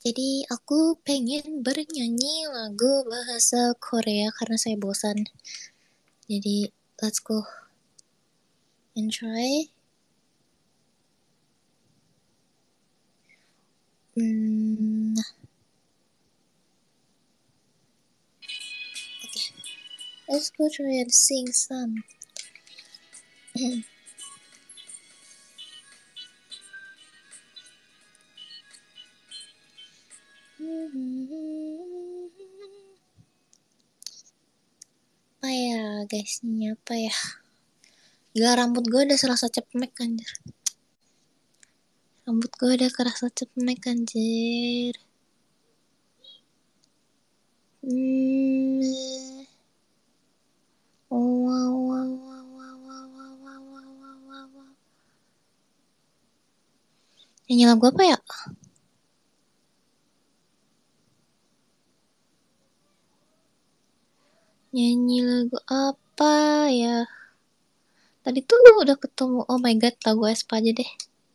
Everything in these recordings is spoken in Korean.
Jadi aku pengen bernyanyi lagu bahasa Korea karena saya bosan. Jadi let's go and try. Okay. Let's go try and sing some. Apa ya guys, ini apa ya? Gila, rambut gue udah serasa cepmek anjir. Rambut gue udah kerasa cepmek anjir. Nyanyi lagu apa ya? Nyanyi lagu apa ya? Tadi tuh udah ketemu, oh my god, lagu Aespa aja deh.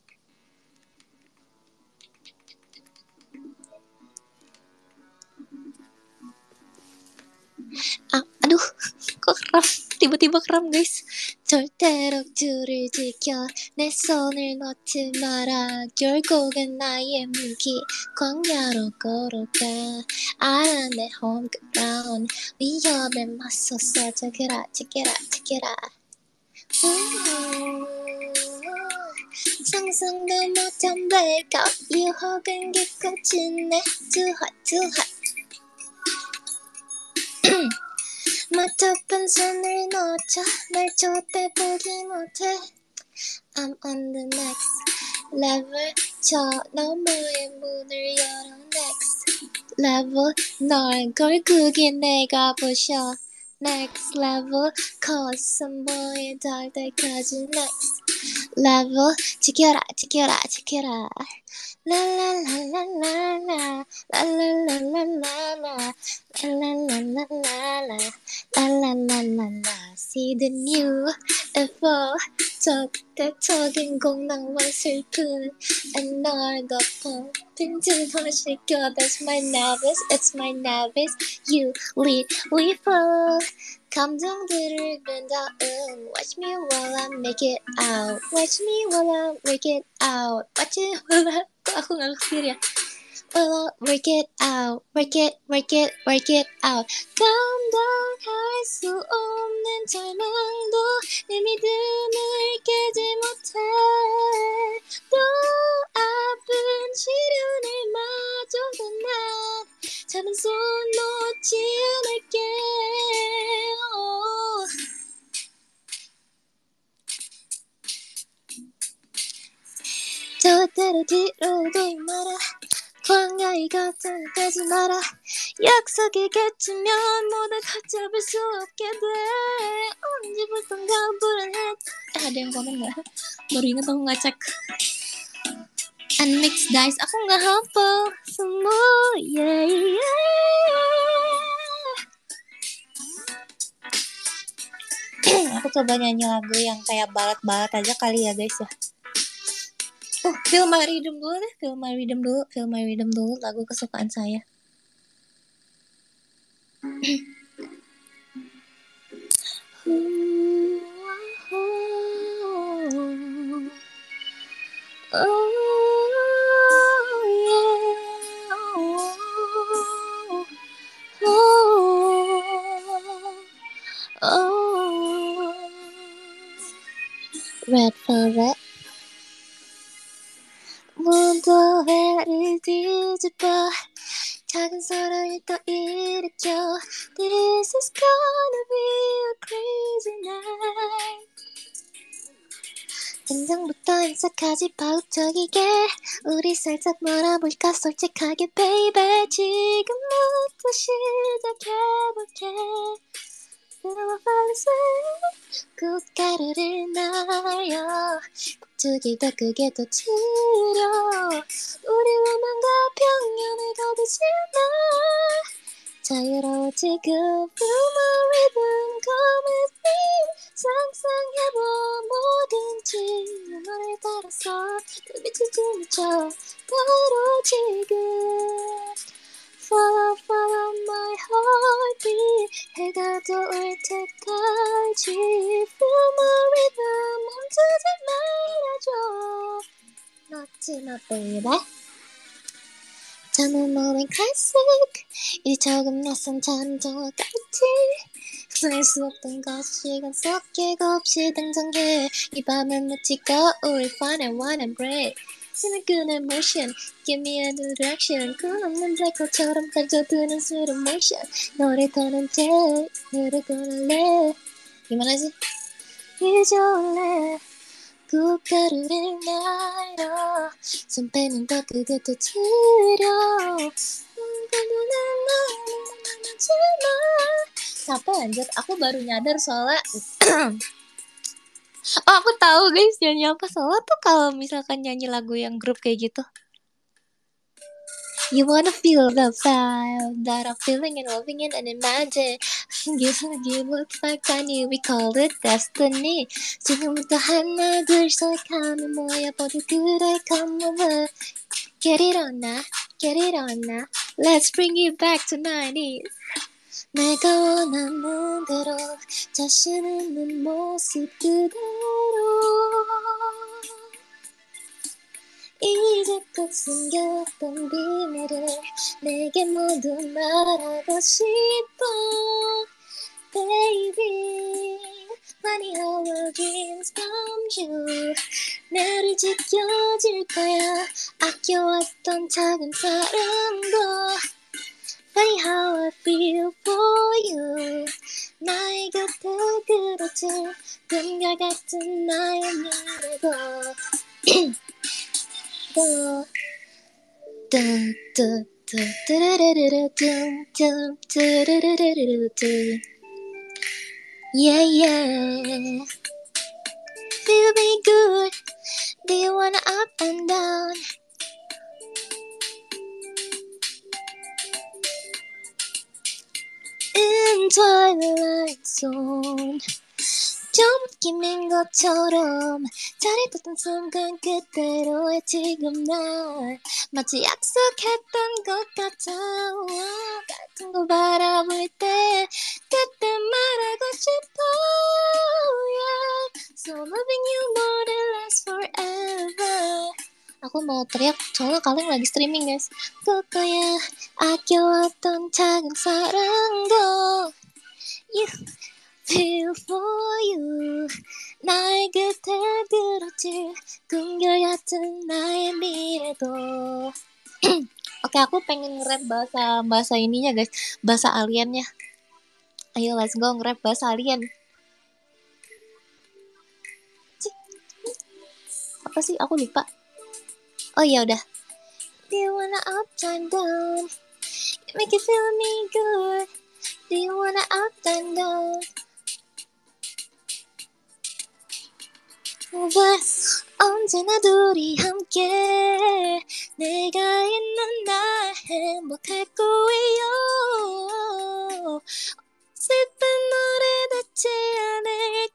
Aduh, kok keram? tiba-tiba keram guys. 절대로 줄을 지켜 내 손을 놓지 마라. 결국엔 나의 무기 광야로 걸어가. 알아 내 홈그라운드 위협에 맞섰어. check it out, check it out, check it out. 상상도 못한 breakout 유혹은 깊고 진해. too hot, too hot. 맞춰본 손을 놓쳐 날 쫓대 보기 못해. I'm on the next level. 저 너머의 문을 열어 next level. 널 결국에 내가 부셔 next level. 거슴보에 닿을 때까지 next level. 지켜라 지켜라 지켜라. 라라라라라라 라라라라라라 라라라라라라 라라라라라. See the new ever. 적대적인 공랑만 슬픈 널 덮어 빈집화시켜. That's my novice, it's my novice. You lead, we fall. 감정들을 끈 다음 watch me while I make it out. Watch me while I work it out. Watch me while I... aku nggak ngerti ya. While I work it out, work it, work it, work it out. 감당할 수 없는 절망도 내 믿음을 깨지 못해. 또 아픈 시련을 마저도 난 잡은 손 놓지 않을게. 절대로 뒤로도 마라. 광야의 곁을 가지 마라. 약속이 겹치면 모두 걷잡을 수 없게 돼. 언제부턴가 불안해. Ada yang komen gak? Baru inget aku gak cek. Unmixed dice, aku gak hafal semua. Yeah, yeah. Aku coba nyanyi lagu yang kayak balat-balat aja kali ya guys ya. Feel My Rhythm dulu deh. Feel My Rhythm dulu lagu kesukaan saya. Red for red. 무더회를 뒤집어 작은 소리를 또 일으켜. This is gonna be a crazy night. 등장부터 인사까지 파격적이게 우리 살짝 놀아볼까 솔직하게 baby. 지금부터 시작해볼게. 꽃가루를 날려 꼭두기 더 크게 터뜨려. 우리 로망과 평연을 거두지 마. 자유로워 지금. Feel my rhythm, come with me. 상상해봐 뭐든지 너를 따라서 또 미치지 미쳐. 바로 지금 해가 떠올 때까지 Feel my rhythm 멈추지 말아줘 놓지 마 baby 잠은 오랜 classic 이 조금 낯선 잠정화 같지 쓸 수 없던 것을 시간 속 계획 없이 등장해 이 밤을 묻히고 우리 fun and wine and break 숨을 끄는 motion Give me a new direction 끝없는 블랙홀처럼 빠져드는 slow motion 너를 더는 제 너를 꺼낼래 이만하지? 잊어올래 꽃가루를 날아 손 빼면 더 크게 터뜨려 Capek anjir, aku baru nyadar soalnya oh aku tahu guys nyanyi apa soalnya tuh kalau misalkan nyanyi lagu yang grup kayak gitu You wanna feel the vibe that I'm feeling and loving it and imagine give looks like funny we call it destiny 지금부터 하나 둘 시작하면 뭐야 모두 그래 come over Get it on now, get it on now Let's bring it back to 90s 내가 원하는 대로 자신 있는 모습 그대로 이제껏 숨겼던 비밀을 내게 모두 말하고 싶어 Baby Funny how our dreams come true 나를 지켜줄 거야 아껴왔던 작은 사랑도 Funny how I feel for you 나의 곁에 그려질 금갈 같은 나의 미래도 Yeah yeah Feel me good Do you wanna up and down In twilight zone 좀 웃기는 것처럼 자리 떴던 순간 그대로의 지금 난 마치 약속했던 것 같아 같은 거 바라볼 때 그때 말하고 싶어 yeah. So loving you more than last forever Aku mau teriak soalnya kalian lagi streaming guys 그거야 아껴왔던 작은 사랑도 You feel for you 나의 곁에 들어질 꿈결 같은 나의 미래도 Oke aku pengen nge-rap bahasa ininya guys bahasa aliennya ayo let's go nge-rap bahasa alien apa sih aku lupa oh iya udah Do you wanna up and down Make you feel me good Do you wanna up and down But 언제나 둘이 함께 내가 있는 날 행복할 거예요 슬픈 노래 듣지 않을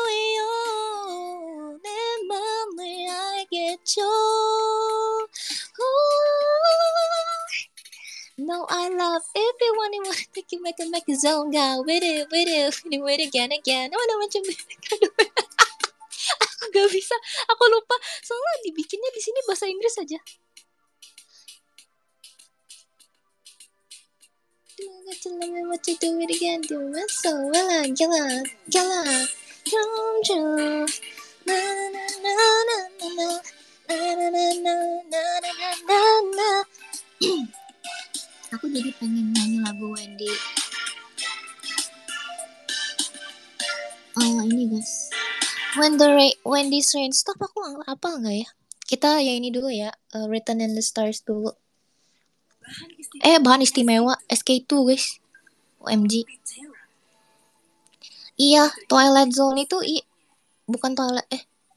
거예요 내 맘을 알겠죠 No, I love everyone who wanna take you make a zone go with it, again. I wanna want you Aku gak bisa, aku lupa. Soalnya dibikinnya di sini bahasa Inggris aja. Tell me what you do it again, do it so well, gila. Come true. Na na na na na na na na na na na na. Aku jadi pengen nyanyi lagu Wendy. Oh ini guys. When this rain stop aku apa enggak ya? Kita ya ini dulu ya. Written in the Stars dulu. Bahan istimewa SK2 guys. OMG. Iya, Twilight Zone itu bukan Twilight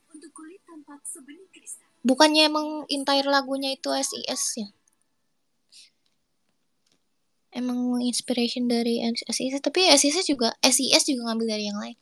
bukannya emang entire lagunya itu SIS ya? Emang inspiration dari SIS tapi SIS juga ngambil dari yang lain.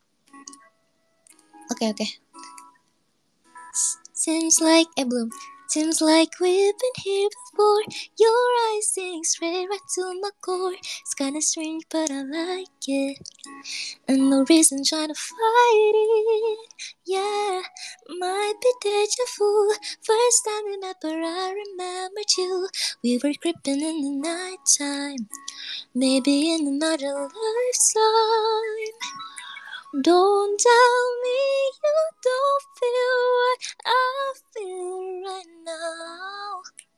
Oke. Seems like belum. Seems like we've been here before. Your eyes sing straight right to my core. It's kinda strange, but I like it. And no reason trying to fight it. Yeah, might be deja vu. First time we met, but I remembered you. We were creeping in the nighttime. Maybe in another lifetime. Don't tell me you don't feel what I feel right now.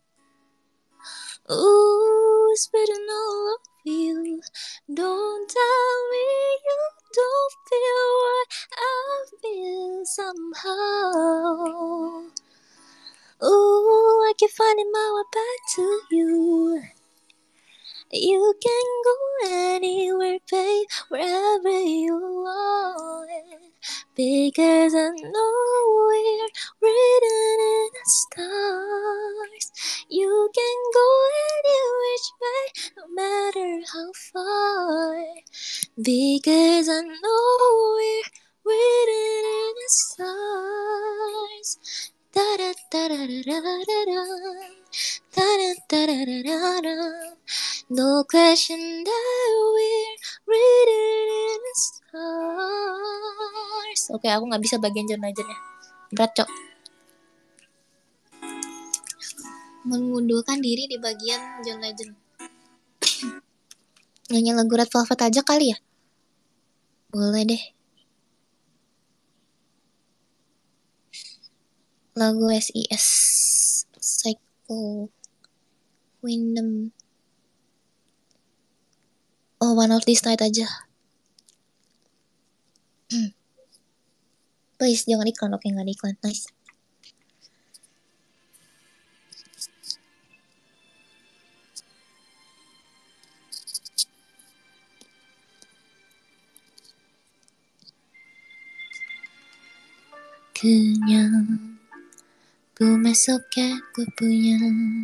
Ooh, it's written all over you. Don't tell me you don't feel what I feel somehow. Ooh, I keep finding my way back to you. You can go anywhere, babe, wherever you want. Because I know we're written in the stars. You can go any which way, no matter how far. Because I know we're written in the stars. Da da da da da da da da da da da da. No question that we're written in the stars. Oke, aku nggak bisa bagian John Legend ya. Berat, Cok. Mengundurkan diri di bagian John Legend. Nyanyi lagu Red Velvet aja kali ya? Boleh deh. Lagu SIS. Psycho. Windham. Oh, One of This Night aja. Please, jangan iklan. Oke, nggak ada iklan. Nice. 그냥 꿈에 속에 꽃뿐이야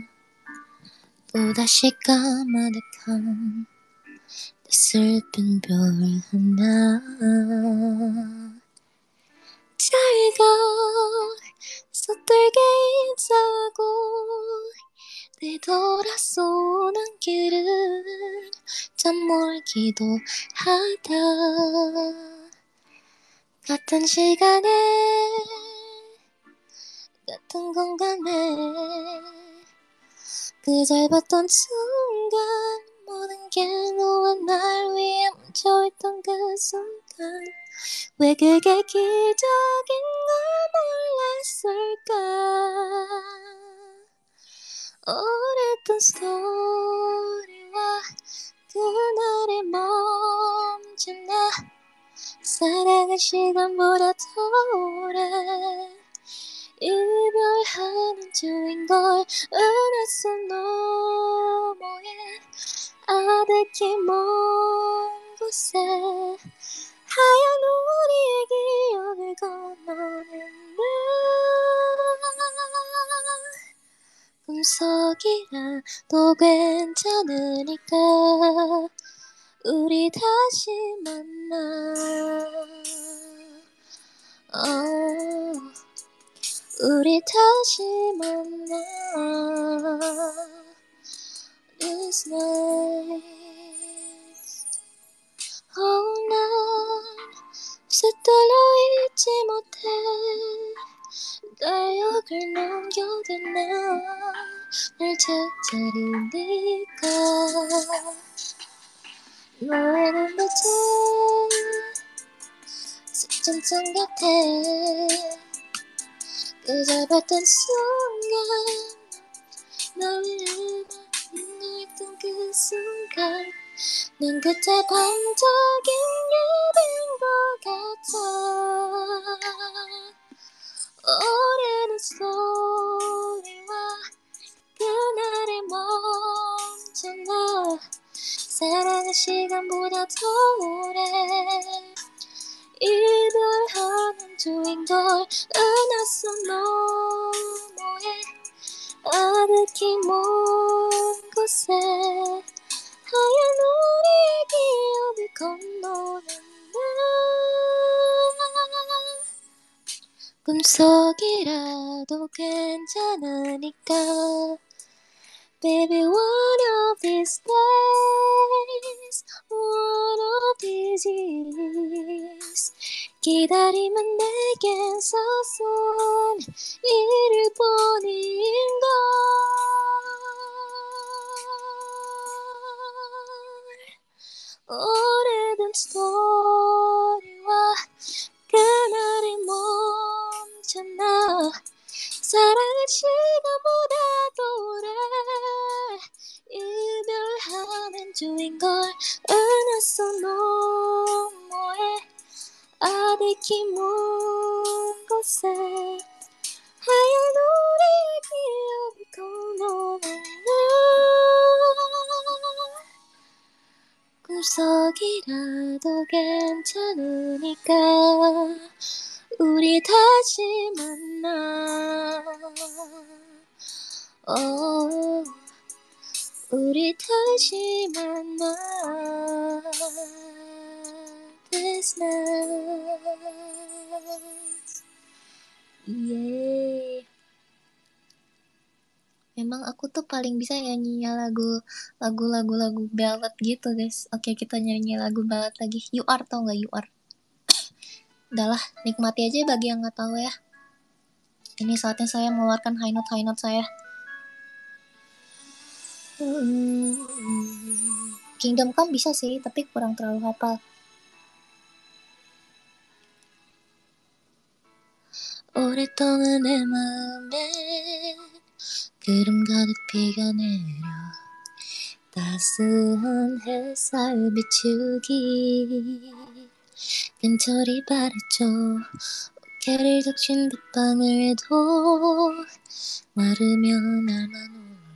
또다시 까마득한 슬픈 별 하나 잘가 서툴게 인사하고 뒤돌아서는 길은 참 멀기도 하다 같은 시간에 같은 공간에 그 짧았던 순간 모든 게 너와 날 위해 멈춰있던 그 순간 왜 그게 기적인 걸 몰랐을까 오랬던 스토리와 그날의 멈춘 나 사랑한 시간보다 더 오래 이별하는 중인 걸 은하선 너머에 아득히 먼 곳에 하얀 우리의 기억을 건너는 나 꿈속이라도 괜찮으니까 우리 다시 만나 우리 다시 만나 This night 난 서툴러 잊지 못해 달력을 넘겨도 날 찾아르니까 너의 눈빛에 스침창 같아 그 잡았던 순간 널 위해 인도했던 그 순간 난 그때 반짝인 예배인 것 같아 오래된 스토리와 그날의 멈춘 나 사랑한 시간보다 더 오래 이별하는 중인 걸 은하선 너머에 아득히 먼 곳에 하얀 우리의 기억을 건너는 나 꿈속이라 속이라도 괜찮으니까 Baby one of these days One of these years 기다림은 내겐 사소한 일일 뿐인걸 오래된 스토리와 그날이 멈췄나 사랑은 시간보다 오래 이별하는 중인걸 은하수 너머에 아득히 먼 곳에 하얀 우리의 기억이 걷어오는 꿈속이라도 괜찮으니까 우리 다시 만나 우리 다시 만나 This night yeah. Memang aku tuh paling bisa nyanyi lagu ballad gitu guys. Oke kita nyanyi lagu ballad lagi. You Are tau gak You Are? Udahlah nikmati aja bagi yang gak tahu ya. Ini saatnya saya mengeluarkan high note saya. Kingdom Come bisa sih tapi kurang terlalu hafal. 오랫동안 내 마음에 구름 가득 비가 내려 따스한 햇살 비추기 빈철이 바랬죠 어깨를 적신 빗방울도 마르면 나만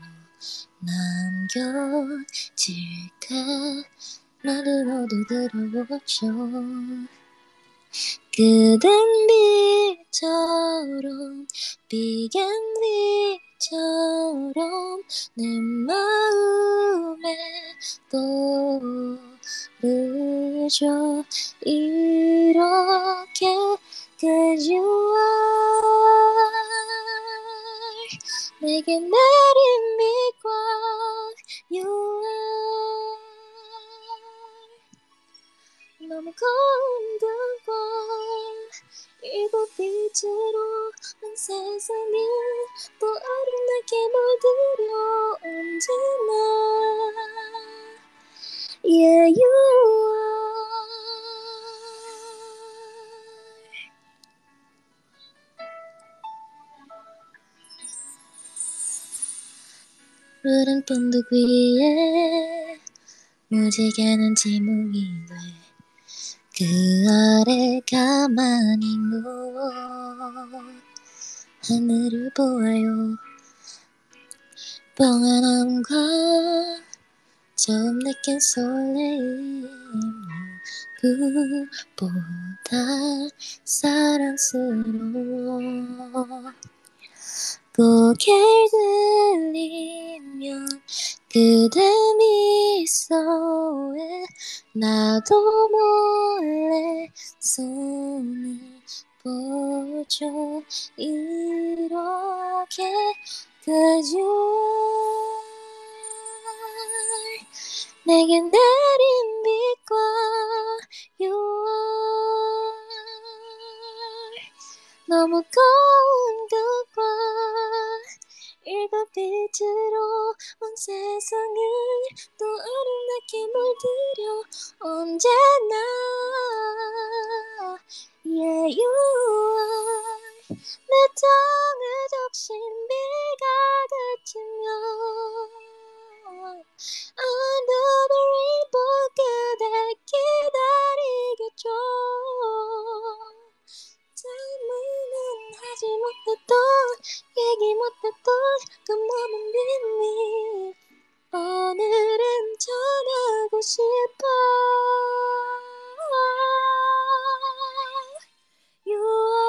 홀로 남겨질까 나를 어두더웠죠 그댄 빛처럼 비겐 빛처럼 내 마음에 떠오르죠 이렇게 Cause you are 내게 내린 빛과 You are 너무 고운 그과 이곳 빛으로 온 세상을 또 아름답게 물들여 언제나 Yeah you are 푸른 본드 위에 무지개는 지붕이 돼 그 아래 가만히 누워 하늘을 보아요 평안함과 처음 느낀 설레임 누구보다 사랑스러워 고개를 들리면 그대 미소에 나도 몰래 손을 보죠 이렇게 Cause you are 내게 내린 빛과 You are 너무 고운 그과 일곱 빛으로 온 세상을 또 아름답게 물들여 언제나 Yeah you are 내 땅을 적신 비가 그치면 Under the rainbow 그대 기다리겠죠 잠은 하지 못했던 얘기 못했던 그 머문 비밀 오늘은 전하고 싶어 You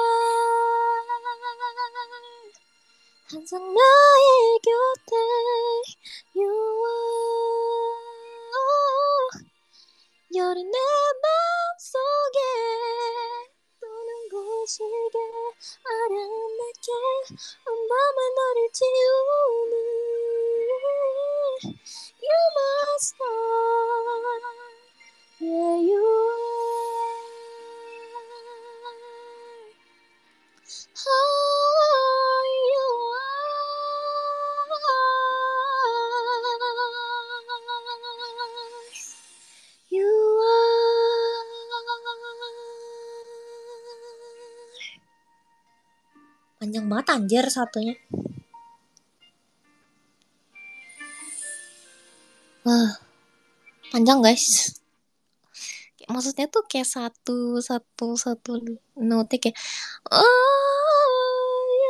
are 항상 나의 곁에 You are 여린 내 맘속에 또 눈부시게 아름답게 밤에 너를 지우는 You must know where you are. Oh, you are. You are. Panjang banget anjir satunya. Wah, panjang guys. Kayak, maksudnya tuh kayak satu note kayak oh you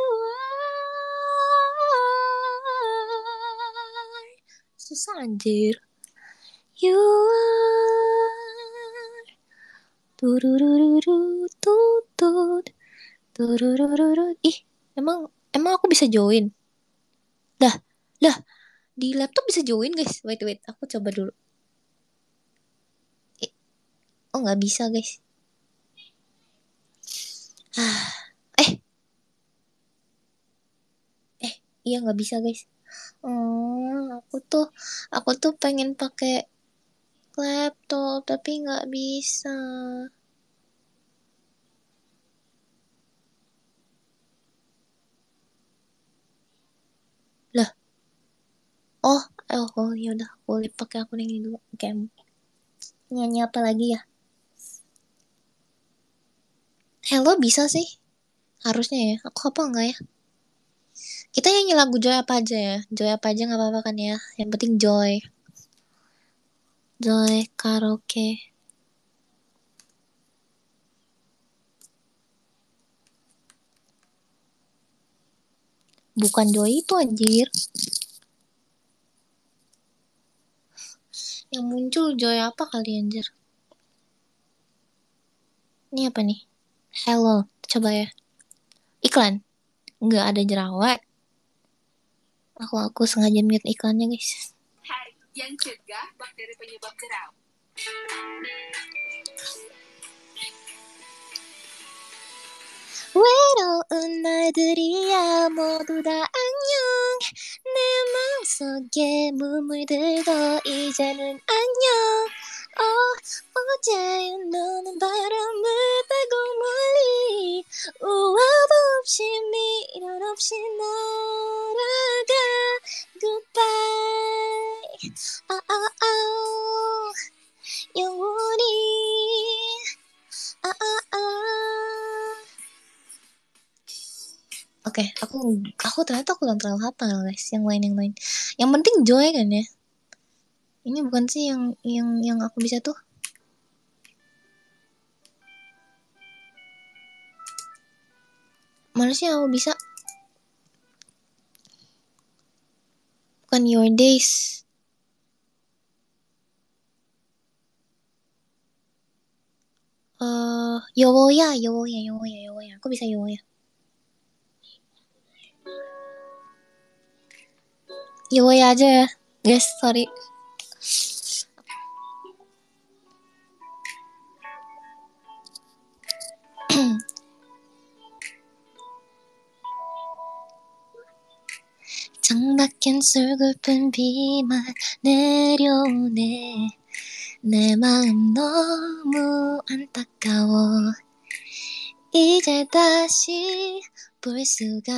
are. Susah anjir. You are. Turururu tutut. Turururu. Ih, emang aku bisa join? Dah, di laptop bisa join guys. Wait, aku coba dulu. Oh nggak bisa guys. Eh, iya nggak bisa guys. Aku tuh pengen pakai laptop tapi nggak bisa. Lah, oh ya udah, boleh pakai akun ini dulu. Game nyanyi apa lagi ya? Hello bisa sih, harusnya ya. Aku apa enggak ya? Kita nyanyi lagu Joy apa aja ya? Joy apa aja nggak apa-apa kan ya? Yang penting Joy. Joy karaoke. Bukan Joy itu anjir. Yang muncul Joy apa kali anjir? Ini apa nih? Hello, coba ya. Iklan. Nggak ada jerawat. Aku sengaja mute iklannya guys. Yang cegah bakteri penyebab jerawat. 외로운 날들이야 모두 다 안녕 내 마음속에 물들고 이제는 안녕 어제의 너는 바람을 타고 멀리 우아도 없이 미련 없이 날아가 Goodbye 영원히 Oke, aku ternyata aku belum terlalu hafal guys, yang lain. Yang penting Joy kan ya. Ini bukan sih yang aku bisa tuh. Mana sih yang aku bisa? Bukan Your Days. Yowoya. Aku bisa Yowoya. Yowoya aja ya, guys. Sorry. 창밖엔 술글픈 비만 내려오네 내 마음 너무 안타까워 이제 다시 볼 수가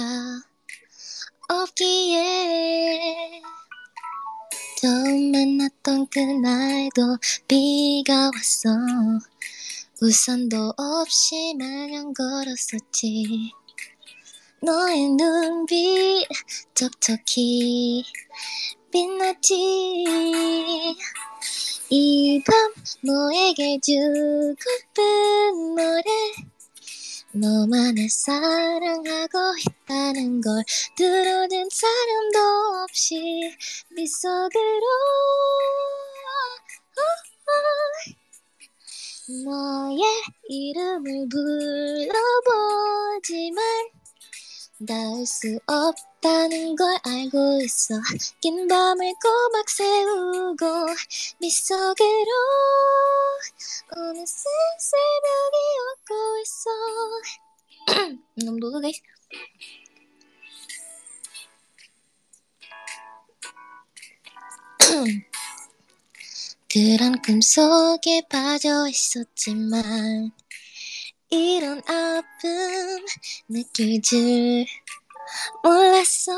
없기에 처음 만났던 그날도 비가 왔어 우산도 없이 마냥 걸었었지 너의 눈빛 촉촉히 빛났지 이 밤 너에게 주고픈 노래 너만을 사랑하고 있다는 걸 들어준 사람도 없이 빗속으로 너의 이름을 불러보지만 닿을 수 없다는 걸 알고 있어 긴 밤을 꼬박 새우고 빗속으로 어느새 새벽이 오고 있어 minum dulu guys 그런 꿈속에 빠져 있었지만 이런 아픔 느낄 줄 몰랐어.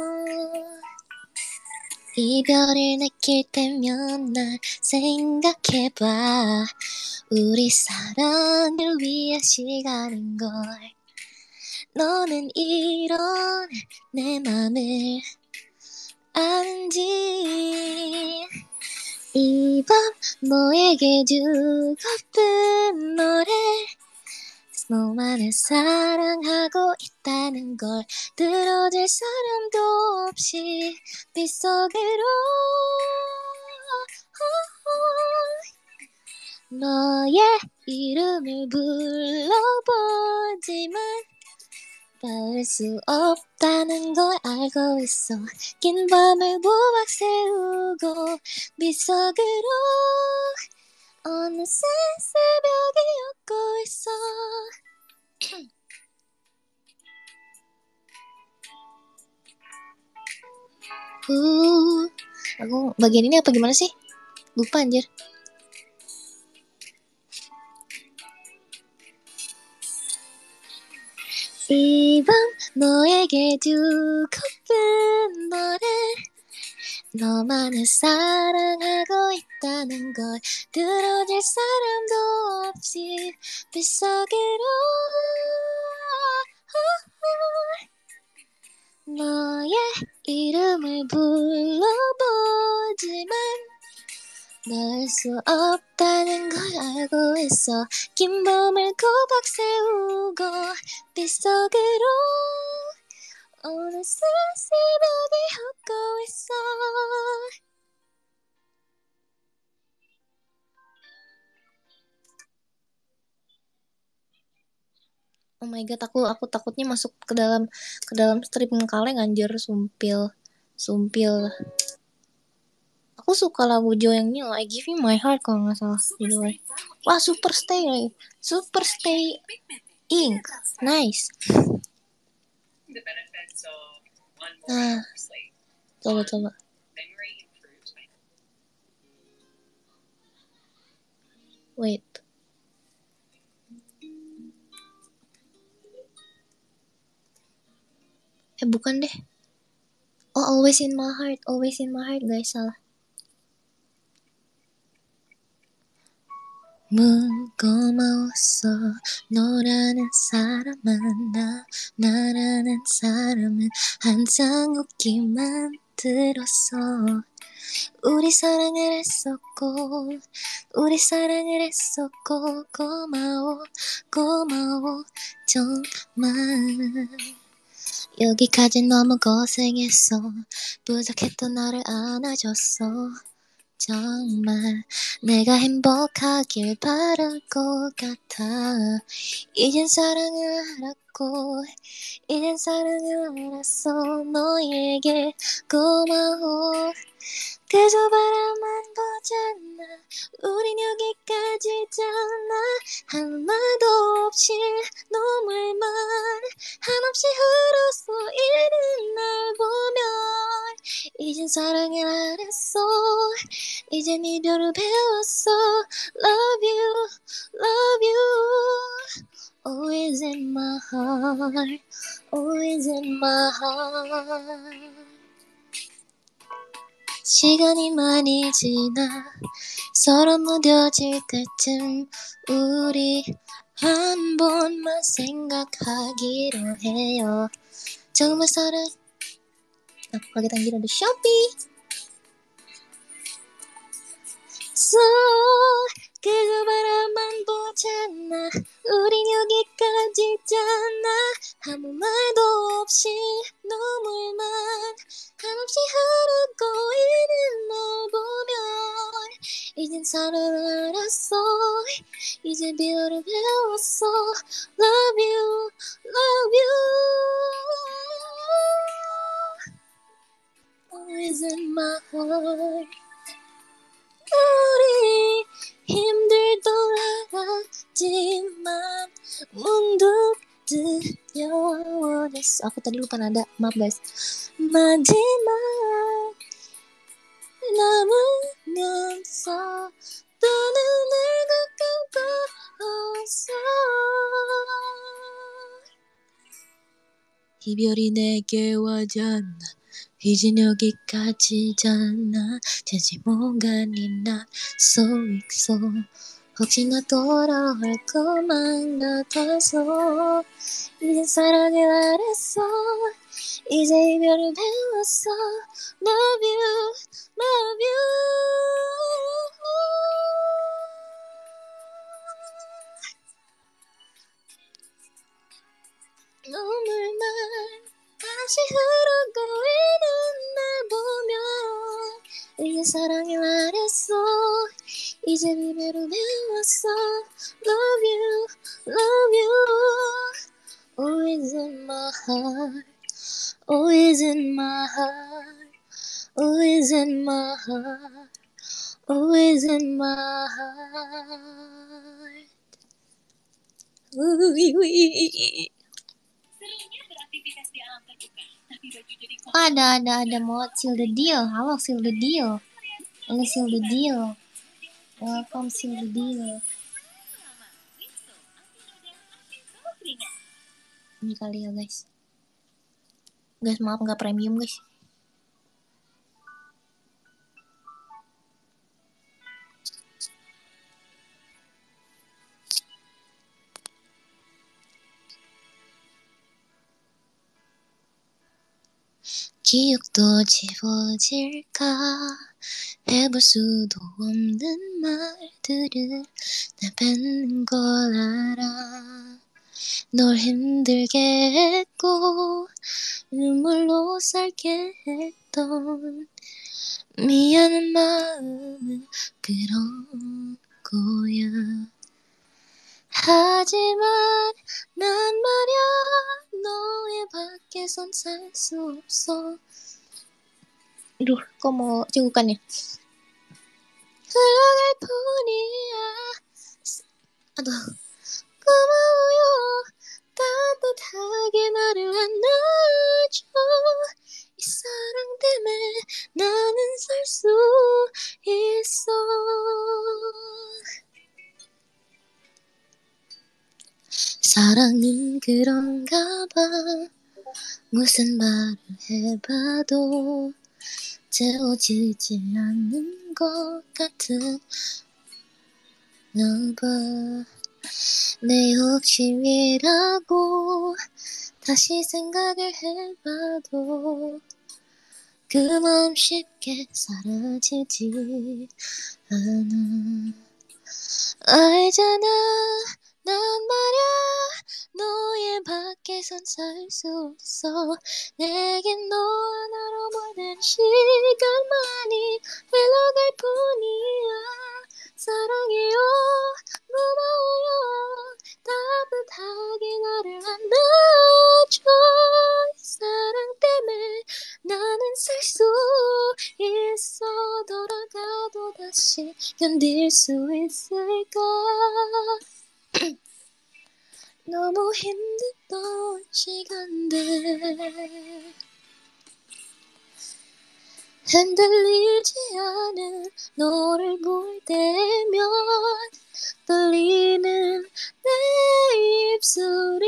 이별을 느낄 때면 날 생각해봐. 우리 사랑을 위한 시간인걸. 너는 이런 내 맘을 아는지. 이 밤 너에게 주고픈 노래. 너만을 사랑하고 있다는 걸 들어줄 사람도 없이 빗속으로 너의 이름을 불러보지만 닿을 수 없다는 걸 알고 있어. 긴 밤을 부박 세우고 빗속으로 어느새 새벽이 오고 있어. Aku bagian ini apa gimana sih? Lupa anjir. 이 밤 너에게 주고픈 노래. 너만을 사랑하고 있다는 걸 들어줄 사람도 없이 빗속으로 너의 이름을 불러보지만 닿을 수 없다는 걸 알고 있어. 긴 밤을 꼬박 세우고 빗속으로 어느새 새벽이 오고 있어. Oh my god, aku takutnya masuk ke dalam strip kaleng anjir, sumpil. Aku suka lagu Jo yang ini loh, I Give You My Heart kalau nggak salah judulnya. Wah, Super Stay Ink, nice. Nah, coba. Wait. Bukan deh. Oh, Always in My Heart guys, salah. 무거웠어. 너라는 사람 만나 나라는 사람은 항상 웃기만 들었어. 우리 사랑을 했었고 고마워 정말. 여기까지 너무 고생했어. 부족했던 너를 안아줬어. 정말 내가 행복하길 바랄 것 같아. 이젠 사랑을 알았어. 너에게 고마워. 그저 바라만 보잖아. 우린 여기까지잖아. 한 말도 없이 눈물만 한없이 흘러쏘이는 날 보면 이젠 사랑을 알았어. 이젠 이별을 배웠어. Love you always in my heart. 시간이 많이 지나 서로 무뎌질 때쯤 우리 한 번만 생각하기로 해요. 정말 사랑 Aku kaget anjir ada Shopee. So 그저 바라만 보잖아. 우린 여기까지잖아. 아무 말도 없이 눈물만 한없이 흐르고 있는 널 보면 이젠 사랑을 알았어. 이제 비어를 배웠어. Love you always in my heart. 우리 힘들더라지만 문득 들려오랬어. Aku tadi lupa nada, maaf guys. 마지막 남은 있어 또 눈을 감고 있어 이별이 내게 와잖아 이젠 여기까지잖아 잠시 공간이 나서 있어 혹시나 돌아올 것만 같아서 이젠 사랑을 알았어 이제 이별을 배웠어 Love you, love you 눈물만 다시 흐르고 있는 날 보며 이제 사랑을 알았어 이제 이별을 배웠어 Love you, love you Always in my heart Always in my heart Always in my heart Always in my heart ada mau seal the deal. Halo seal the deal. Ini seal the deal. Welcome seal the deal. Ini kali ya guys. Guys maaf nggak premium guys. 기억도 지워질까 해볼 수도 없는 말들을 나 뱉는 걸 알아 널 힘들게 했고 눈물로 살게 했던 미안한 마음은 그런 거야 하지만 난 말야 너의 밖에선 살 수 없어 Aduh, kok mau cekukannya? 흘러갈 뿐이야 아duh 고마워요 따뜻하게 나를 안아줘 이 사랑 때문에 나는 살 수 있어 사랑은 그런가 봐 무슨 말을 해봐도 채워지지 않는 것 같은 나봐 내 욕심이라고 다시 생각을 해봐도 그 마음 쉽게 사라지지 않아 알잖아 난 말야 너의 밖에선 살 수 없어 내겐 너 하나로 모든 시간만이 흘러갈 뿐이야 사랑해요 고마워요 따뜻하게 나를 안아줘 이 사랑 때문에 나는 살 수 있어 돌아가도 다시 견딜 수 있을까 너무 힘들던 시간들 흔들리지 않은 너를 볼 때면 떨리는 내 입술이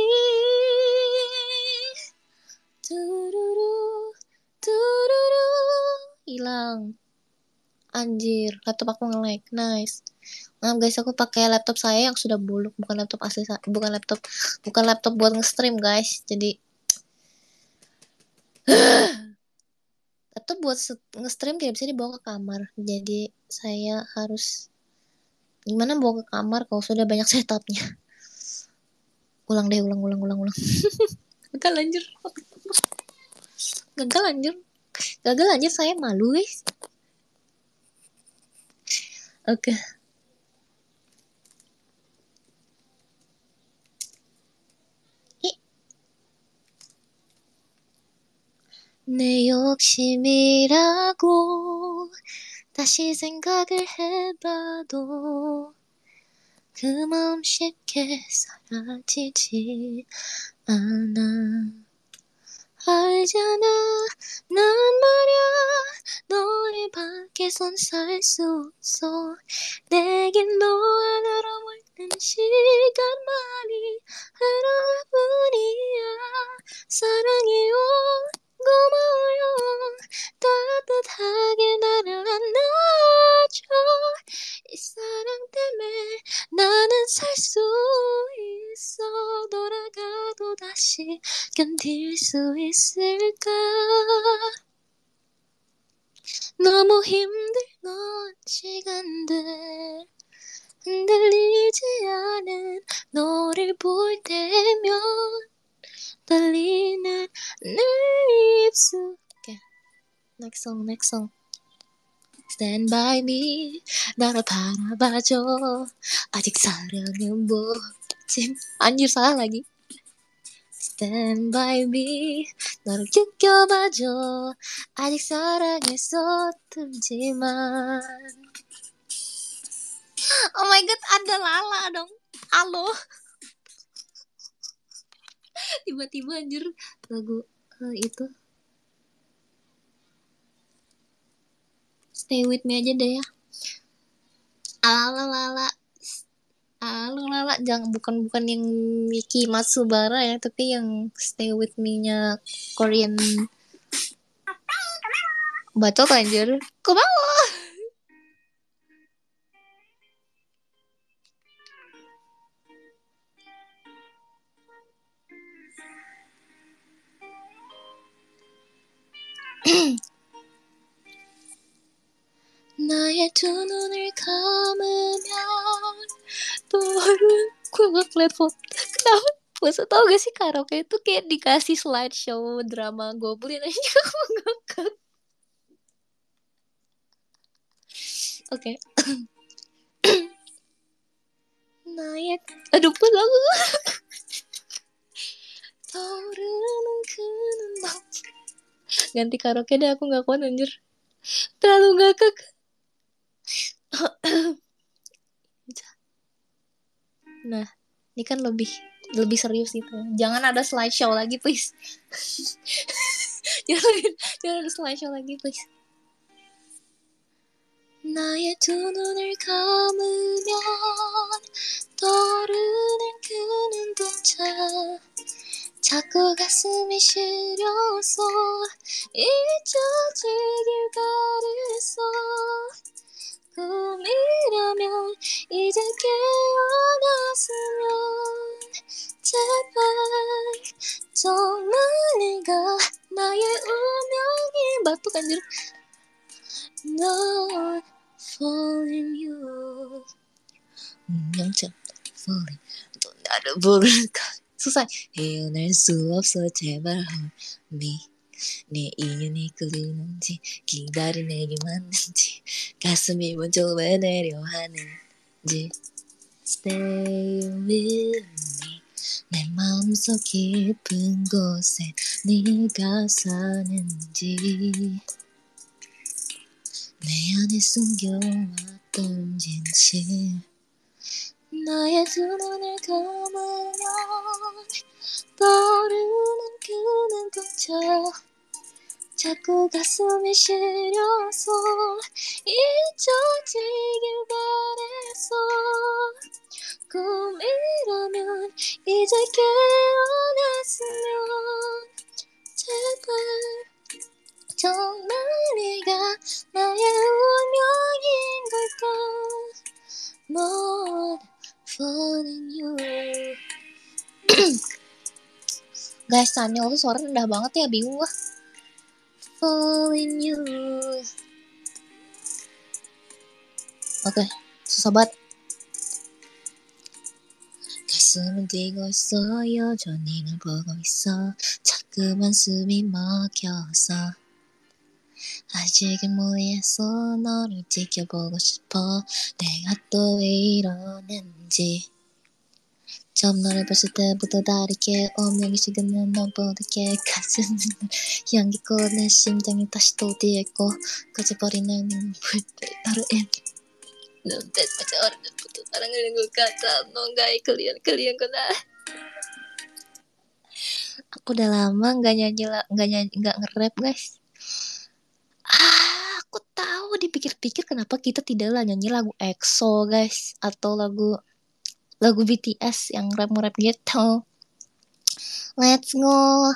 두루루 두루루 hilang anjir laptop aku nge-lag nice maaf guys aku pakai laptop saya yang sudah buluk bukan laptop asli bukan laptop buat nge-stream guys jadi laptop buat nge-stream tidak bisa dibawa ke kamar jadi saya harus gimana bawa ke kamar kalau sudah banyak setupnya ulang gagal anjir saya malu guys oke 내 욕심이라고 다시 생각을 해봐도 그 마음 쉽게 사라지지 않아 알잖아 난 말야 너의 밖에 밖에선 살 수 없어. 내겐 너 하나로 멀는 시간만이 하루가 뿐이야. 사랑해요, 고마워요. 따뜻하게 나를 안아줘. 이 사랑 때문에 나는 살 수 있어. 돌아가도 다시 견딜 수 있을까. 너무 힘들던 시간들, 흔들리지 않은 너를 볼 때면 떨리는 내 입술. Okay. Next song. Stand by me, 나를 바라봐줘. 아직 사랑은 뭐지? 안주 사랑 lagi. Stand by me, 너를 지켜봐줘. 아직 사랑에 서툴지만. Oh my god, ada Lala dong. Halo. Tiba-tiba anjir lagu itu. Stay with me aja deh ya. Lala. Lala, jangan bukan yang Miki Matsubara ya, tapi yang Stay With Me-nya Korean. Bacot anjir. Kumaha? 나의 두 눈을 감으면 떠오르는 gue kenapa masa tau gak sih karaoke itu kayak dikasih slideshow drama Goblin aja aku ngakak. Oke. 나의 aduh pun aku 떠오르는 그 눈. Ganti karaoke deh, aku gak kuat anjir, terlalu ngakak. Nah, ini kan lebih serius gitu. Jangan ada slideshow lagi, please. jangan ada slideshow lagi, please. 나의 두 눈을 감으면 떠오르는 그 눈동자 자꾸 가슴이 시려서 잊혀지길 바랬어. 꿈이라면 이제 깨어났으면 제발 정말 네가 나의 운명이 맞도 간지러. Not falling you 운명처럼 falling 또 나를 부를까. susah. 헤어날 수 없어 제발 hold me. 내 인연이 끌리는지 기다린 내게 맞는지 가슴이 먼저 왜 내려 하는지. Stay with me. 내 마음속 깊은 곳에 네가 사는지 내 안에 숨겨왔던 진실. 나의 두 눈을 감으면 떠오르는 그 눈동자 자꾸 가슴이 시려서 잊혀지길 바랬어. 꿈이라면 이제 깨어났으면 제발 정말 네가 나의 운명인 걸까. Not falling you. Guys, Chanyeol tuh suara rendah banget ya, bingung lah. Falling you. Oke, susah banget. 가슴은 뛰고 있어 여전히 널 보고 있어 자꾸만 숨이 막혀서 아직은 무리했어 너를 지켜보고 싶어 내가 또 왜 이러는지. 처음 너를 봤을 때부터 다르게 운명이 식으면 넌 보드게 가슴은 향기고 내 심장이 다시 또 뛰고 꺼져버린 내 눈물들 하루엔 눈빛마저 어른부터 사랑하는 것 같아 뭔가에 kalian aku udah lama nggak nge-rap guys. Aku tahu dipikir berpikir kenapa kita tidaklah nyanyi lagu EXO guys, atau lagu BTS yang rap-rap gitu. Let's go.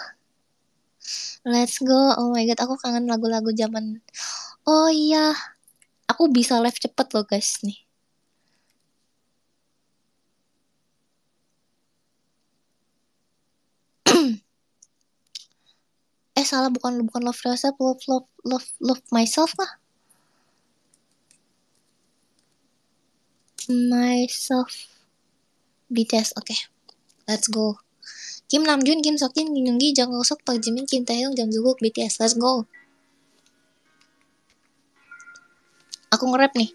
Oh my god, aku kangen lagu-lagu zaman. Oh iya, aku bisa live cepet loh guys nih. Salah, bukan love yourself, love myself lah. Myself. BTS, oke. Let's go. Kim Namjoon, Kim Seokjin, Kim Yoongi, Jang Wook, Park Jimin, Kim Taehyung, Jang Jungkook, BTS. Let's go. Aku nge-rap nih.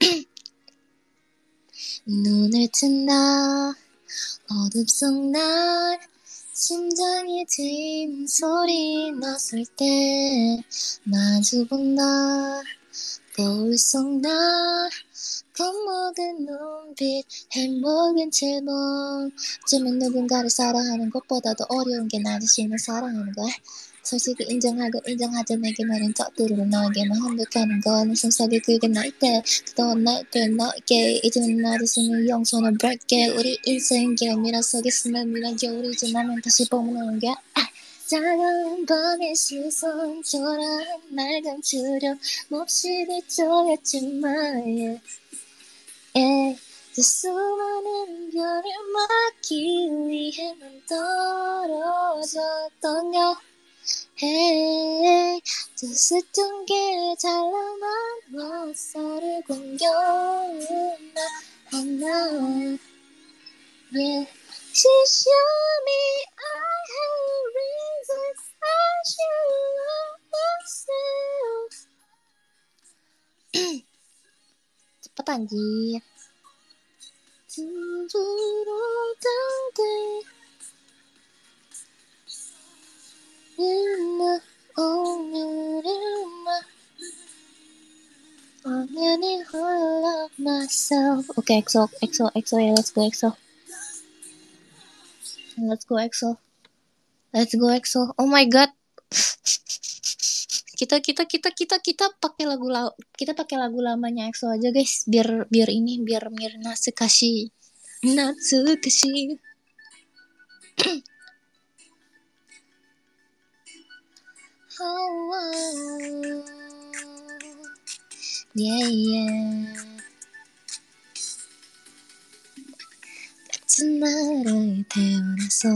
눈을 뜬다 어둠 속 날 심장이 뛰는 소리 났을 때 마주본다 거울 속 날 겁먹은 눈빛 행복은 제목 쯤은 누군가를 사랑하는 것보다도 어려운 게 나 자신을 사랑하는 거야 솔직히 인정하고 인정하자 내게 말은 쩍들으로 너에게만 환복하는 건 내 숨속에 그게 너일 때 그동안 나였던 너에게 이제는 나 자신을 용서는 볼게 우리 인생 미라 속에 스며드는 겨울이 지나면 다시 봄은 오는 게 차가운 밤의 시선 초라한 날 감추려 몹시 뒤척였지만 그 수많은 별을 막기 위해 난 떨어졌던가 두 수천 개의 찬란한 햇살을 공겨오는 나 하나 She showed me I have reasons I should love myself cepet anjir myself. Okay, EXO, yeah, let's go EXO. Oh my god. Kita pakai lagu lamanya EXO aja guys, biar Natsukashi. Yeah. 같은 나라에 태어나서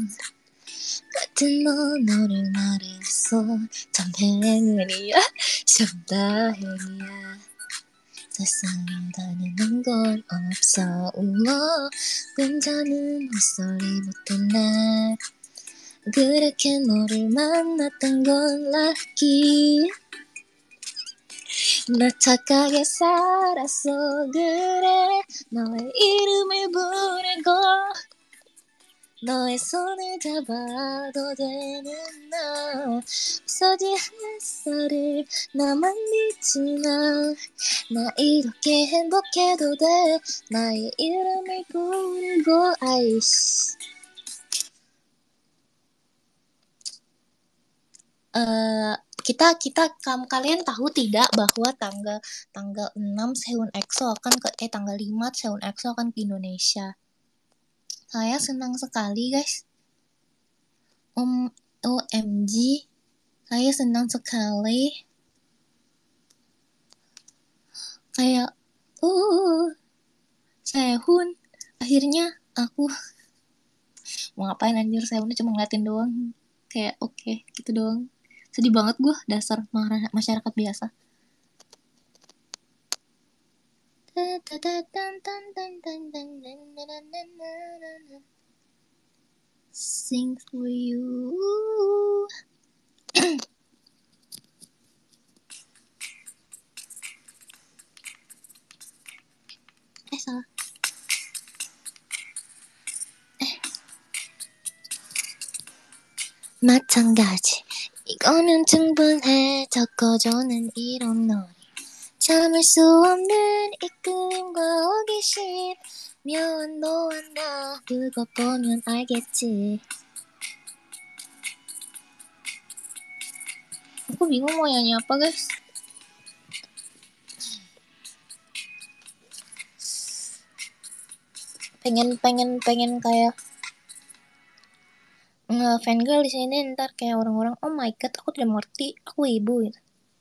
같은 언어를 말했어 참 행운이야 참 다행이야 세상에 다니는 건 없어 우와 꿈자는 헛소리부터 날 그렇게 너를 만났던 건 lucky 나 착하게 살았어 그래 너의 이름을 부르고 너의 손을 잡아도 되는 나 없어진 햇살을 나만 비치나 나 이렇게 행복해도 돼 나의 이름을 부르고 아이씨 kalian tahu tidak bahwa tanggal 6 Sehun EXO akan ke tanggal 5 Sehun EXO akan ke Indonesia. Saya senang sekali guys. OMG. Saya senang sekali. Kayak Sehun akhirnya aku mau ngapain anjir Sehunnya cuma ngeliatin doang. Kayak oke, gitu doang. Sedih banget gue, dasar masyarakat biasa. Sing for you. 사lah. 마찬가지. 이거는 충분해. 적어줘는 이런 노래. 참을 수 없는 이끌림과 호기심. 묘한 너와 나 그거 보면 알겠지. Aku bingung mau nyanyi apa guys. pengen kayak fangirl di sini, ntar kayak orang-orang, oh my god, aku tidak mengerti, aku ibu gitu.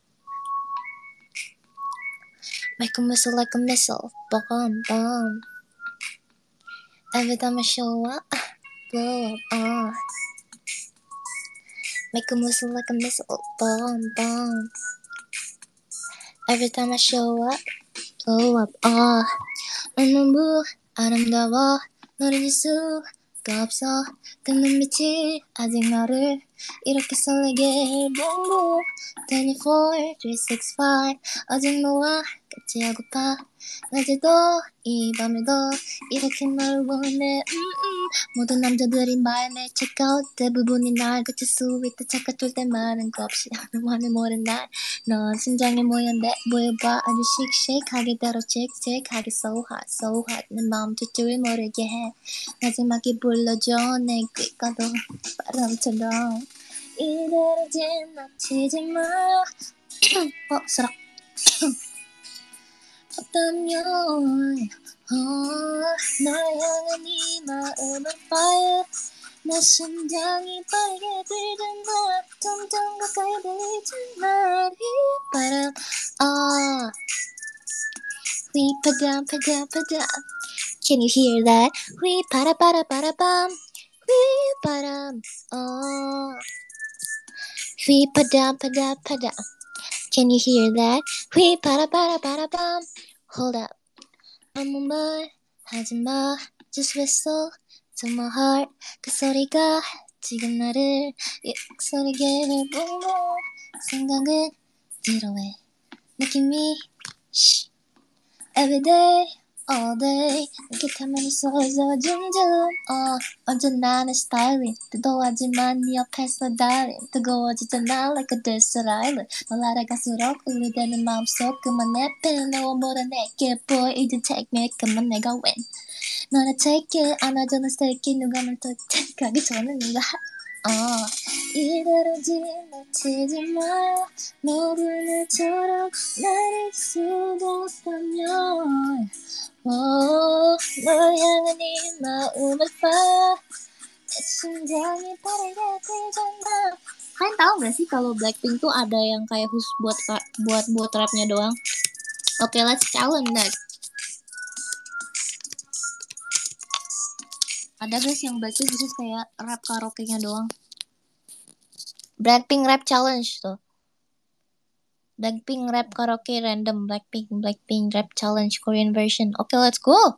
Make a missile like a missile, bomb, bomb. Every time I show up, blow up. Make a missile like a missile, bomb, bomb. Every time I show up, blow up. 너무 아름다워 너를 잊을 수가 없어 그 눈빛이 아직 너를 이렇게 설레게 해 boom boom 24, 365 아직 너와 같이 하고파 낮에도 이 밤에도 이렇게 너를 원해 모든 남자들이 마음에 check out 대부분이 날 그칠 수 있다 착각할 때 많은 거 없이 너만을 모른 날넌 심장에 모였네 보여봐 아주 씩씩하게 대로 칙칙하게 so hot 내 마음 줄 모르게 해 마지막에 불러줘 내 귓가도 바람처럼 이대로 지나치지 마 쓰락 없다면 널 향한 이 마음은 fire 내 심장이 빠르게 뛰잖아 점점 가까이 들리잖아 휘바람 휘바람 바람 Can you hear that? 휘바라바라바라밤 휘바람 휘바람 바람 Can you hear that? 휘바라바라바라밤 Hold up 아무 말 하지마 Just whistle to my heart 그 소리가 지금 나를 익살게 해 boom boom 생각은 뒤로해 느낌이 shh everyday all day 내 곁에만 있어줘 줌줌 언제나 내 스타일링 뜨거워하지만 네 옆에서 darling 뜨거워지잖아 like a desert island 널 알아갈수록 울리대는 마음속 그만 내빼 너와 뭐라 내게 boy 이제 take me 그만 내가 win 너나 take it 안아주는 스테이키 누가 날 택하기 전에 네가 이대로 지나치지 마 노블레처럼 날 잊을 수가 없다면 널 향한 이 마음은 fire 내 심장이 빠르게 뛰잖아. Kalian tahu gak sih kalau Blackpink tuh ada yang kayak khusus buat rapnya doang? Oke, let's challenge that. Ada guys yang Blackpink khusus kayak rap karaoke-nya doang. Blackpink rap challenge tuh. Blackpink rap karaoke random. Blackpink rap challenge Korean version. Oke, let's go.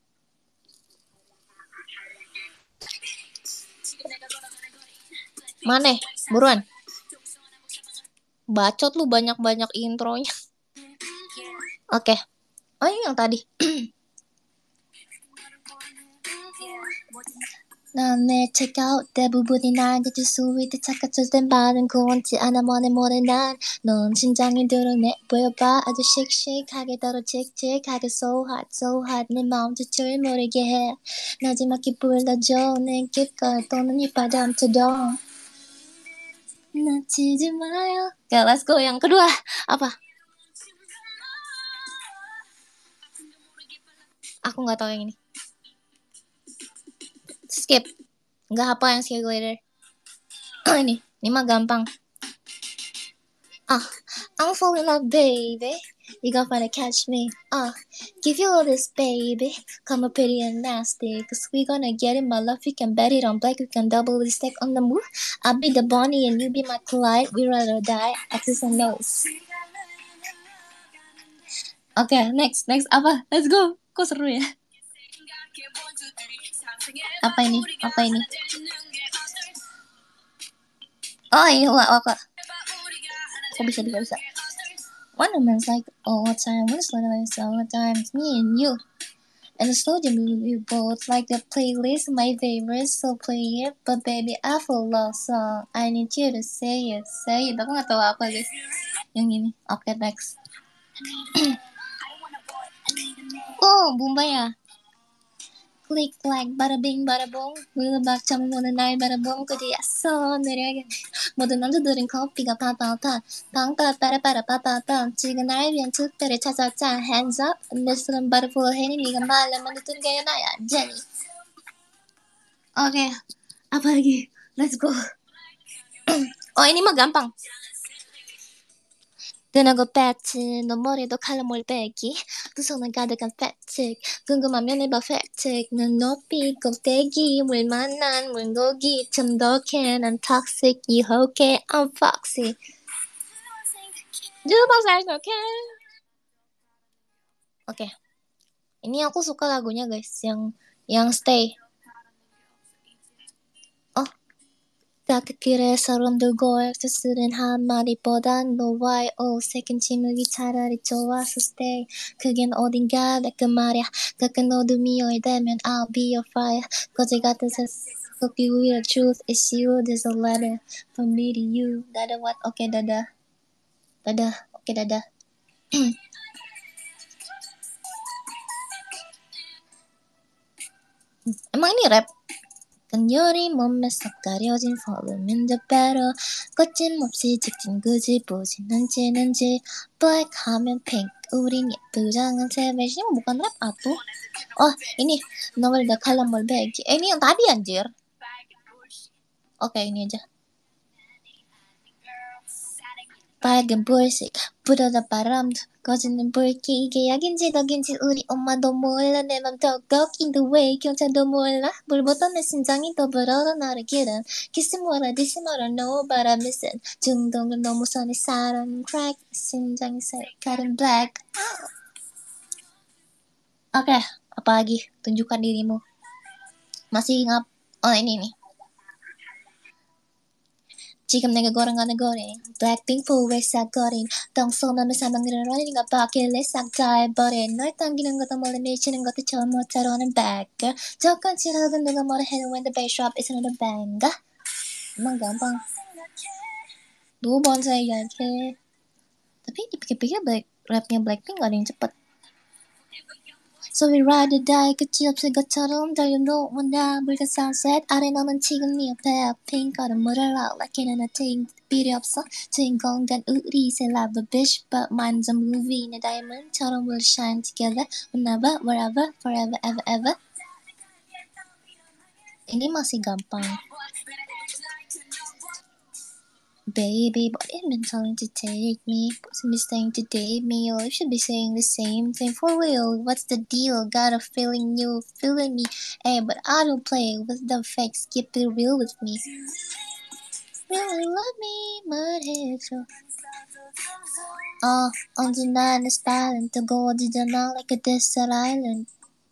Mana? Buruan. Bacot lu banyak-banyak intronya. Oke. Oh, ini yang tadi. 내 check out 대부분이 날 그칠 수 있듯 착각할 땐 반은 고원치 않아 뭐네 모래 난넌 심장이 드러내 보여봐 아주 씩씩하게 더러 칙칙하게 so hot 내 마음 줄 모르게 해 마지막에 불러줘 내 귓가에 또는 이 바람처럼 놓치지 마요. Oke, let's go yang kedua. Apa? Aku nggak tahu yang ini. Skip. Nggak hafal yang skip later. Ini mah gampang. I'm falling in love, baby. You gonna finna catch me. Give you all this, baby. Come up pretty and nasty. Cause we gonna get it, my love. You can bet it on black. We can double the stack on the move. I'll be the Bonnie and you be my Clyde. We ride or die. X's and O's. Oke, next apa? Let's go. Kok seru ya? Apa ini? Oh ini apa? Kok bisa? One of man's like all the time, one is like all the time. It's me and you. And the slow jam we both like the playlist, my favorite, so play it. But baby, I feel lost song. I need you to say it. Aku nggak tahu apa guys. Yang ini. Oke, next. Oh, Bumba ya. Click like bada bing bada boom 물어박 잠 오는 날 bada boom 그지였어 내려야겠네 모든 남자들은 커피가 팡팡팡 빵빠 빠라빠라 빠빠빵 지금 날 위한 특별히 찾아왔자 hands up 내 손은 바로 포해니 네가 말하면 듣던 게 나야 제니. Oke, apa lagi? Let's go. Oh ini mah gampang. 눈하고 배트 너 머리도 칼라 몰배기 두 손은 가득한 팩트 궁금하면 해봐 팩트 난 높이 꼭대기 물 만난 물고기 참독해 난 toxic 유혹해 I'm foxy Jumpa saya oke. Oke, ini aku suka lagunya guys yang Stay. Oh, 딱 그 길에 서름 들고 액세스는 한마디보단 너와의 어색한 침묵이 차라리 좋아서 stay. 그겐 어딘가 그 말야. 가끔 어둠이 오해되면 I'll be your fire. 거지 같은 세상 그 real truth is you. There's a letter from me to you. 다다 what? 오케이 다다. 다다. 오케이 다다. Emang ini rap? 간열이 몸에 쏙 가려진 falling in the battle 거침없이 직진 굳이 보진 않지 black 하면 pink 우린 예쁘장한 savage ini bukan rap atau oh ini nomor dah kalam berbagi ini yang tadi anjir oke ini aja 빨간 불색 불어다 바람도 꺼지는 불길 이게 약인지 덕인지 우리 엄마도 몰라 내 맘 덕덕 in the way 경찰도 몰라 불보던 내 심장이 더 불어라 나를 기른 kiss 뭐라 diss 뭐라 no but I'm missing 중독은 너무 선해 사랑 crack 심장이 색깔은 black oke apa lagi tunjukkan dirimu masih ingat oh ini nih 지금 내가 걸어가는 거리 Blackpink 포에 싹거린 똥손하면 사망들을 러닝가 바퀴를 싹 다 해버린 널 당기는 것도 몰래 미치는 것도 처음 못하러 하는 bad girl 조건 치러도 누가 뭐라 해도 when the bass drop it's another banger emang gampang 2번 saya yakin tapi dipikir-pikir rapnya Blackpink gak ada yang cepet So we ride or die 끝이 없을 것처럼 달려도 원다 붉은 sunset 아래 너는 지금 네 옆에 pink 얼음 물을 like in a thing 필요 없어 주인공 간 우리 say love a bitch but mine's a movie 내 diamond처럼 we'll shine together whenever wherever forever ever ever ini masih gampang Baby, but it been telling to take me, wasn't be saying to date me, or you should be saying the same thing for real. What's the deal? Got a feeling you feeling me, hey, but I don't play with the fakes. Keep it real with me. Really love me, but it's true. 언제나 내 스타일은 뜨거워지잖아 like a desert island.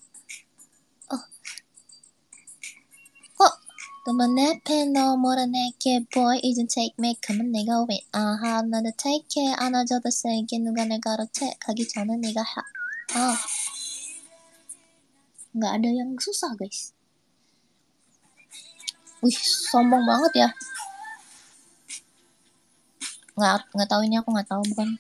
너만 내 팬 너무라 내게 boy 이젠 take me 그만 내가 win 나도 take care 안아줘도 세게 누가 날 가로채 가기 전에 네가 nggak ada yang susah guys wih sombong banget ya nggak tahu ini aku nggak tahu bukan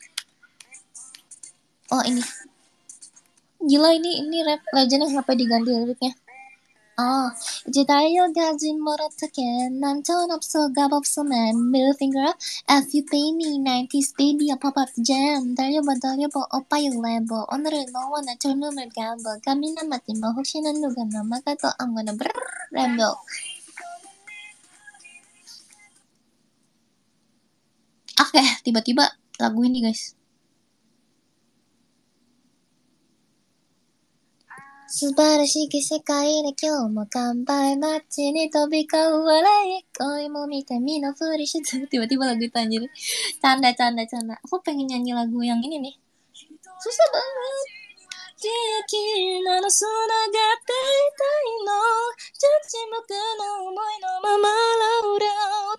oh ini gila ini rap legend sampai diganti liriknya 이제 달려가지 뭘 어떡해 난 돈 없어 값 없어 man middle finger up F you pay me 90s baby I pop up the jam 달려봐 오빠 you lambo 오늘은 너와 나 젊음을 가봐 감이 남았지 뭐 혹시나 누가 남아가도 I'm gonna rambo oke tiba-tiba lagu ini guys素晴らしき世界で今日も乾杯マッチに飛び交う笑い恋も見て見ぬふりしてtiba-tiba lagu itu anjir canda aku pengen nyanyi lagu yang ini nih susah banget 気なのつながっていたいの沈黙の思いのまま loud out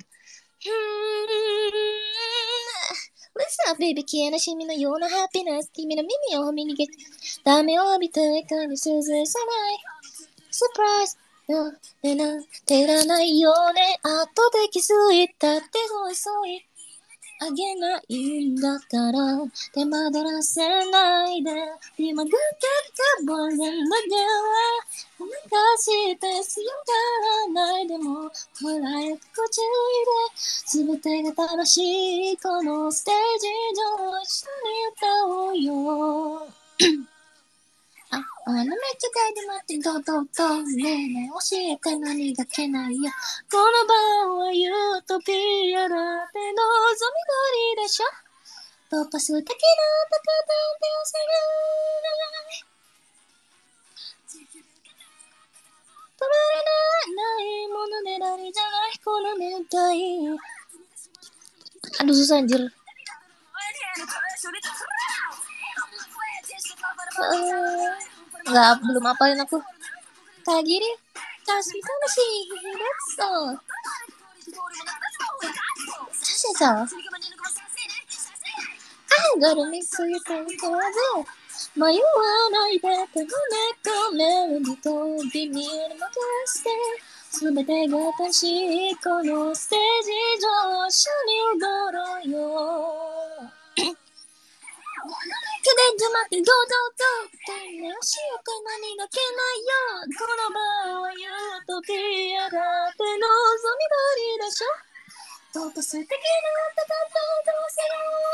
Listen up baby 消えなしみのようなハピネス君の耳を見にげダメを浴びてかに涼さないサプライズでなんていらないよね後で気づいたって遅いあげないんだから手間取らせないで今がけたボレンの電話お願いして強がらないでもほらよく注意で全てが楽しいこのステージ上一緒に歌めっちゃ大で待ってどうどうどうねえねえ教えて何がけないよこの場はユートピアだって望み通りでしょ突破す的な高田手を探止まれないものねだりじゃないこの願いaduh susah anjir nggak belum apalin aku kayak gini kasih kamu sih that's all saja I gotta make sure you can call it 迷わないで手ごねとメロディと微妙に任せて全てが確かこのステージ上一緒に踊ろうよくでじまってどうぞどうってねしようか何がけないよこの場はユートピアだって望み通りでしょ突破素敵な戦いどうせ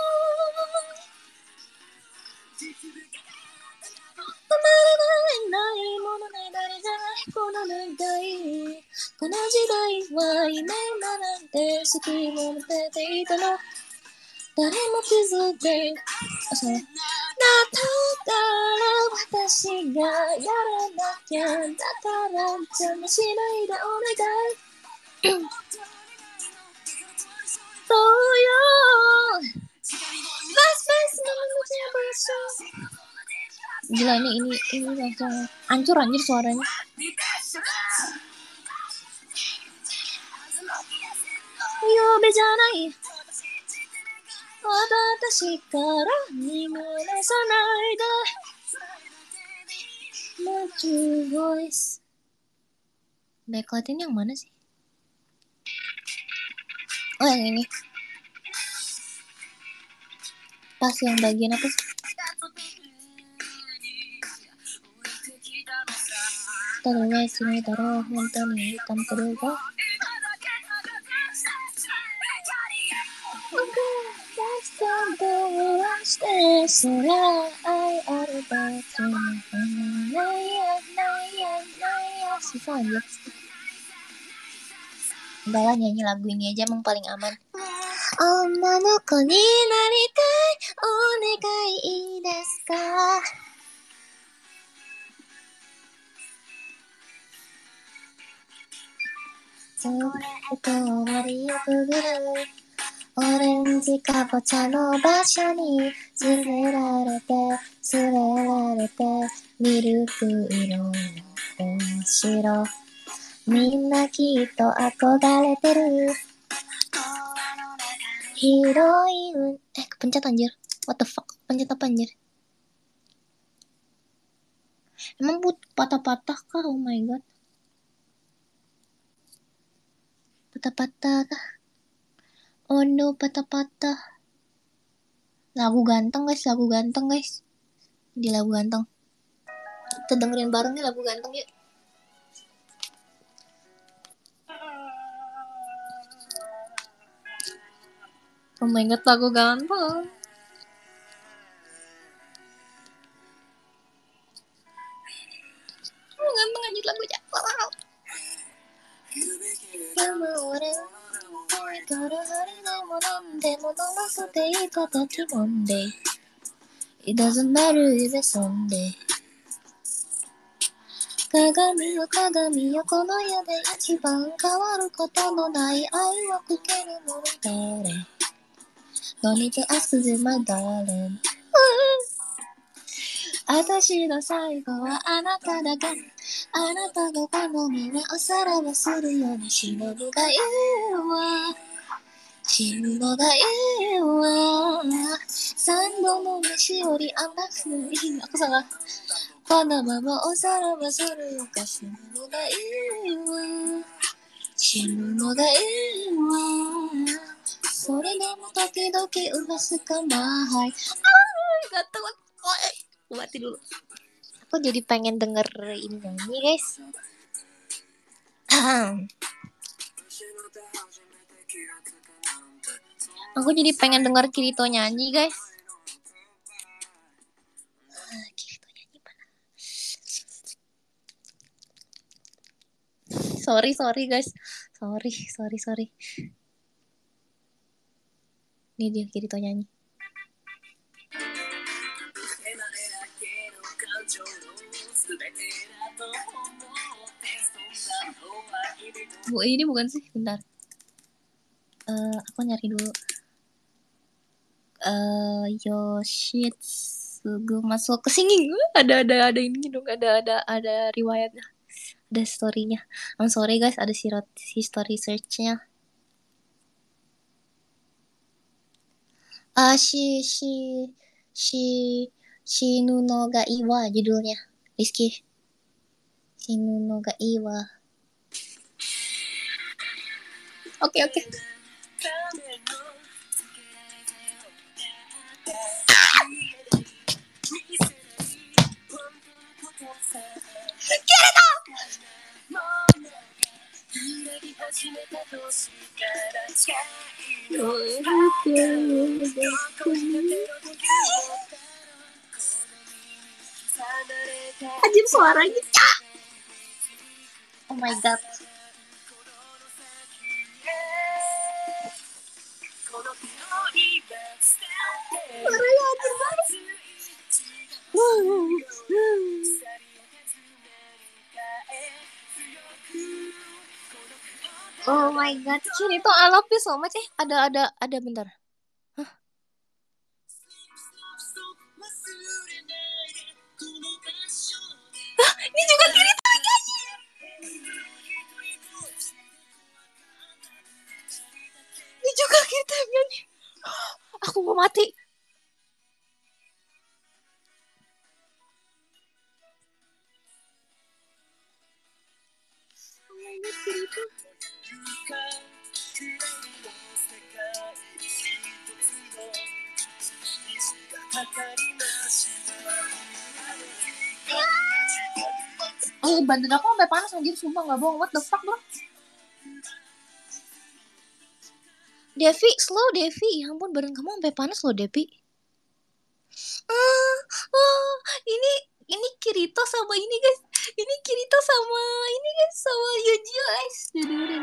止まれないものね誰じゃないこの願いこの時代は夢なんて好きを持てていたの誰も気づいてだから私がやらなきゃだから邪魔しないでお願いそうよGila ini langsung hancur anjir suaranya. Yo bejanai. 私から逃がさないで Maju voice Backlight ini yang mana sih? Oh yang ini pas yang bagian apa sih? Taruh sini taruh nonton hitam kedua susah aja. Udah lah nyanyi lagu ini aja emang paling aman. 女の子になりたいお願いいいですかそれと終わりをくぐるオレンジかぼちゃの場所に連れられてミルク色のお城みんなきっと憧れてるヒロインkepencet anjir what the fuck pencet apa anjir emang patah-patah kah oh my god patah-patah kah oh no patah-patah lagu ganteng guys di lagu ganteng kita dengerin bareng nih lagu ganteng yuk oh my god lagu ganteng ganteng anjir lagunya wow It doesn't matter if it's Sunday 鏡よ鏡よこの世で一番変わることのない愛をくけるの誰 Don't need to ask them my darling 私の最後はあなただけあなたが好みはおさらばするように忍ぶがいいわ死ぬのがいいわ三度の飯より甘くないaku salahこのままおさらばするよか死ぬのがいいわ死ぬのがいいわそれでも時々うますかないgatel mati dulu aku jadi pengen denger ini nyanyi guys aku jadi pengen denger Kirito nyanyi guys Kirito nyanyi mana sorry guys. Sorry. Nih dia Kirito nyanyi. Ini bukan sih, bentar. Aku nyari dulu. Yoshitsugu masuk ke sini. Ada ini dong, ada riwayatnya. Ada story-nya. I'm sorry guys, ada history search-nya. Shinu no ga iwa judulnya. Rizky. Shinu no ga iwa. Oke. Kirito! Anjir suaranya. Oh my god. Suaranya anjir banget. Oh my god, Kirito, I love you so much. Ada bentar. Hah? Ini juga Kirito nyanyi. Ini juga Kirito nyanyi. Aku mau mati. Oh my god, Kirito. Badan aku sampai panas anjir, sumpah gak bohong. What the fuck bro? Devi, slow Devi. Ya ampun, badan kamu sampai panas loh Devi. Ini Kirito sama ini guys. Ini Kirito sama ini guys, sama Yuji guys. Dengerin.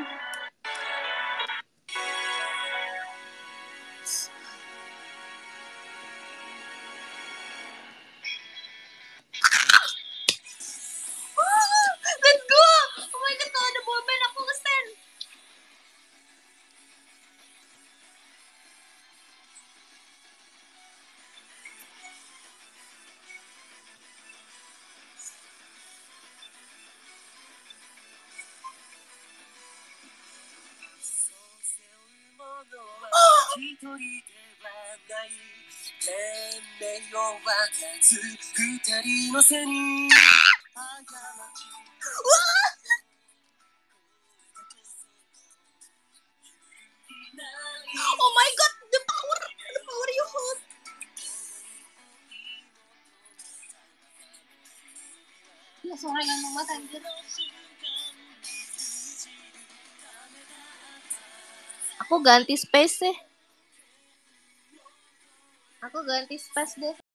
Let's go. Oh my god, kalau ada boy band aku nge-stand. Oh my god, the power you hold. Ya suara yang banget anjir. Aku ganti space deh.